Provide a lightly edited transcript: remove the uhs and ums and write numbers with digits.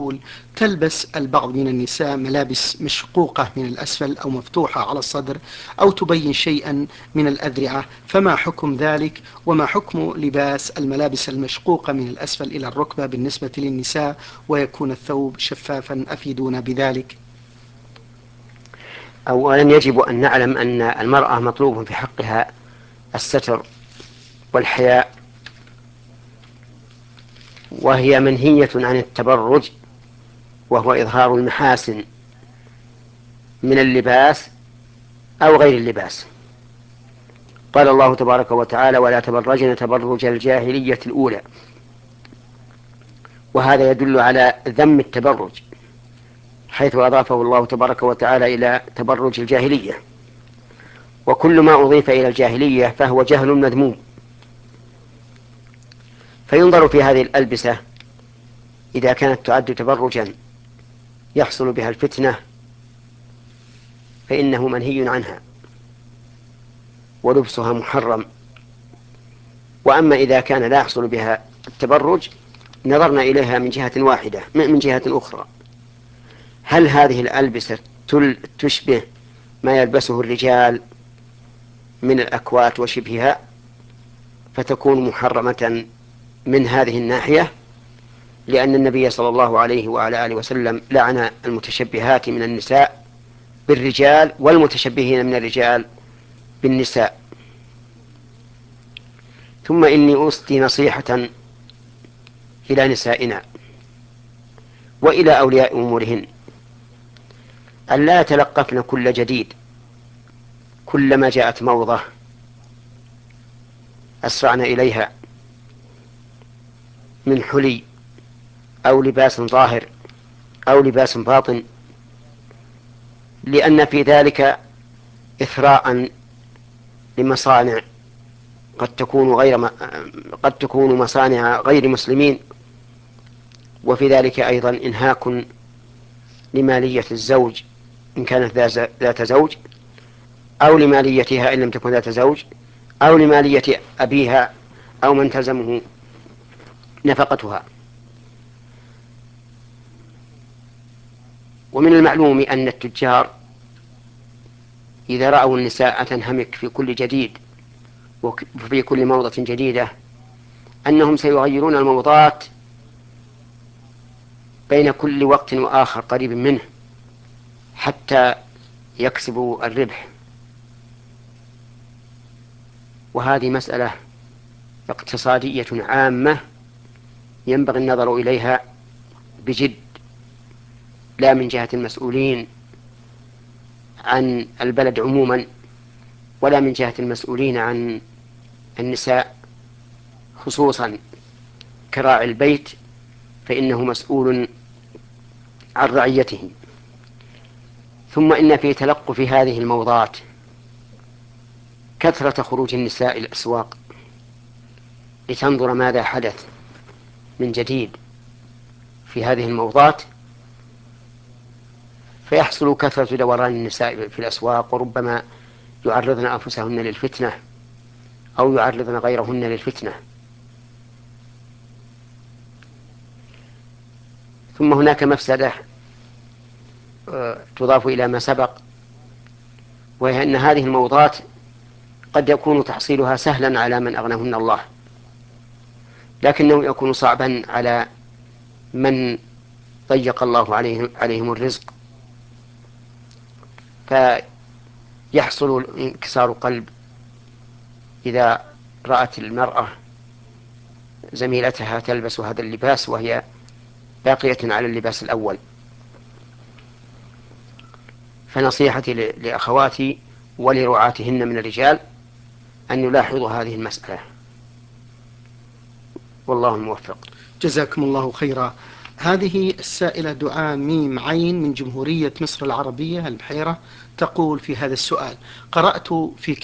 تقول: تلبس البعض من النساء ملابس مشقوقة من الأسفل أو مفتوحة على الصدر أو تبين شيئا من الأذرعة، فما حكم ذلك؟ وما حكم لباس الملابس المشقوقة من الأسفل إلى الركبة بالنسبة للنساء ويكون الثوب شفافا؟ أفيدونا بذلك. أولا يجب أن نعلم أن المرأة مطلوب في حقها الستر والحياء، وهي منهية عن التبرج، وهو إظهار المحاسن من اللباس أو غير اللباس. قال الله تبارك وتعالى: ولا تبرجن تبرج الجاهلية الأولى. وهذا يدل على ذم التبرج، حيث أضافه الله تبارك وتعالى إلى تبرج الجاهلية، وكل ما أضيف إلى الجاهلية فهو جهل مذموم. فينظر في هذه الألبسة إذا كانت تعد تبرجا يحصل بها الفتنة فإنه منهي عنها ولبسها محرم. وأما إذا كان لا يحصل بها التبرج نظرنا إليها من جهة واحدة من جهة أخرى: هل هذه الألبسة تشبه ما يلبسه الرجال من الأكوات وشبهها، فتكون محرمة من هذه الناحية، لأن النبي صلى الله عليه وعلى آله وسلم لعن المتشبهات من النساء بالرجال والمتشبهين من الرجال بالنساء. ثم إني أوصي نصيحة إلى نسائنا وإلى أولياء أمورهن: أن لا يتلقفن كل جديد، كلما جاءت موضة أسرعن إليها من حلي أو لباس ظاهر أو لباس باطن، لأن في ذلك إثراء لمصانع قد تكون مصانع غير مسلمين، وفي ذلك أيضا إنهاك لمالية الزوج إن كانت ذات زوج، أو لماليتها إن لم تكن ذات زوج، أو لمالية أبيها أو من تلزمه نفقتها. ومن المعلوم أن التجار إذا رأوا النساء تنهمك في كل جديد وفي كل موضة جديدة أنهم سيغيرون الموضات بين كل وقت وآخر قريب منه حتى يكسبوا الربح. وهذه مسألة اقتصادية عامة ينبغي النظر إليها بجد، لا من جهة المسؤولين عن البلد عموما ولا من جهة المسؤولين عن النساء خصوصا كراعي البيت، فإنه مسؤول عن رعيته. ثم إن في تلقف هذه الموضات كثرة خروج النساء إلى الأسواق لتنظر ماذا حدث من جديد في هذه الموضات، فيحصل كثرة دوران النساء في الأسواق، وربما يعرضن أنفسهن للفتنة أو يعرضن غيرهن للفتنة. ثم هناك مفسدة تضاف إلى ما سبق، وهي أن هذه الموضات قد يكون تحصيلها سهلا على من أغناهن الله، لكنه يكون صعبا على من ضيق الله عليهم الرزق، فيحصل انكسار قلب إذا رأت المرأة زميلتها تلبس هذا اللباس وهي باقية على اللباس الأول. فنصيحتي لأخواتي ولرعاتهن من الرجال أن يلاحظوا هذه المسألة، والله الموفق. جزاكم الله خيرا. هذه السائلة دعاء ميم عين من جمهورية مصر العربية البحيرة تقول في هذا السؤال: قرأت في